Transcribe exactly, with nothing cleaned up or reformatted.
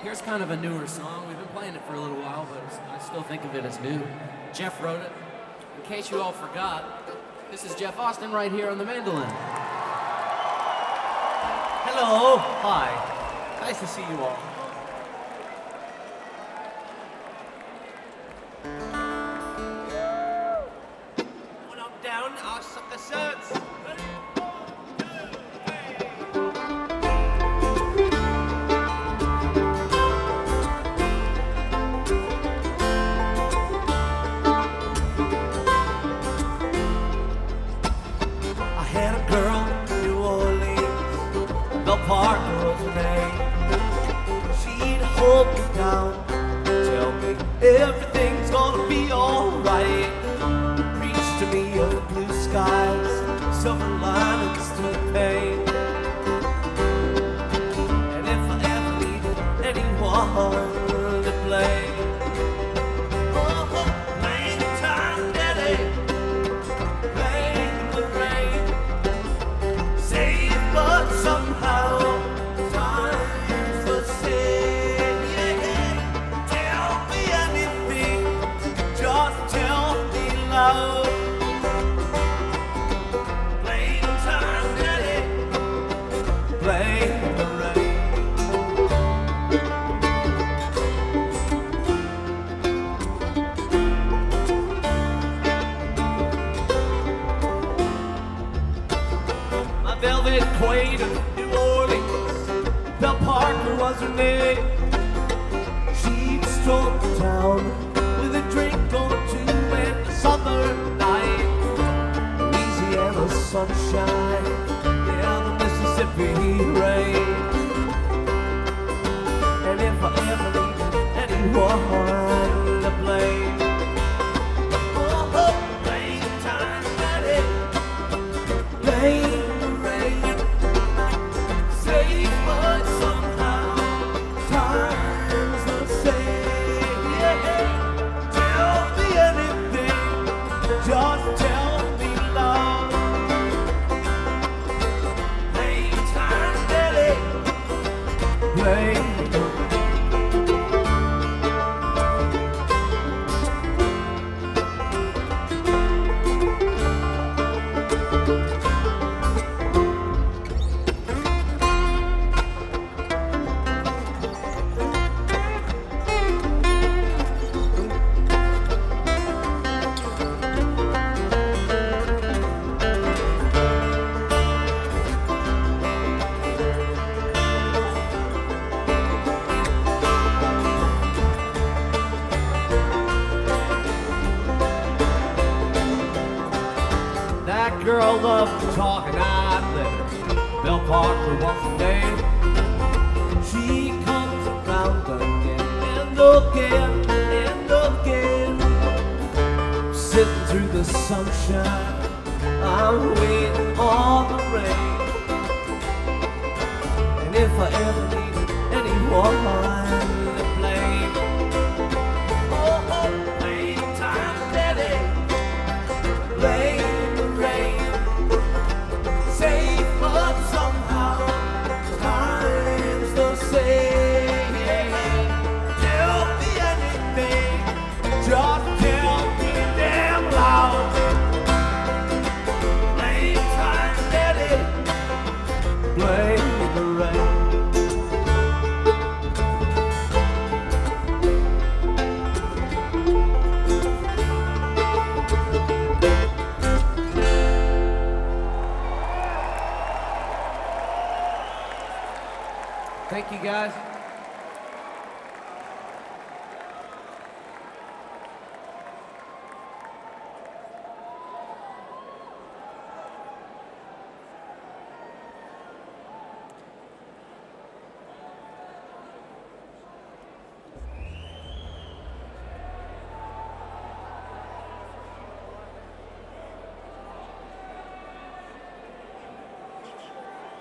Here's kind of a newer song. We've been playing it for a little while, but I still think of it as new. Jeff wrote it. In case you all forgot, this is Jeff Austin right here on the mandolin. Hello. Hi. Nice to see you all. When I'm down, I'll suck the suds. Parker was her name. She'd hold me down, tell me everything's gonna be alright. Preach to me of blue skies, silver linings to the pain. And if I ever needed anyone to blame, oh, blame time, Daddy, blame the rain. Save but somehow Velvet Queen of New Orleans, Belle Parker was her name. She'd stroll the town with a drink or two in the summer night. Louisiana sunshine, yeah, the Mississippi rain. And if I ever needed anyone to blame, oh, blame time, Daddy, blame. Just tell me, love. Blame time, Daddy. Blame. That girl loved to talk and I'd let her. Belle Parker was her name. She comes around again and again and again. Sitting through the sunshine, I'm waiting on the rain. And if I ever needed anyone to blame, oh, blame time, Daddy, blame. Thank you, guys.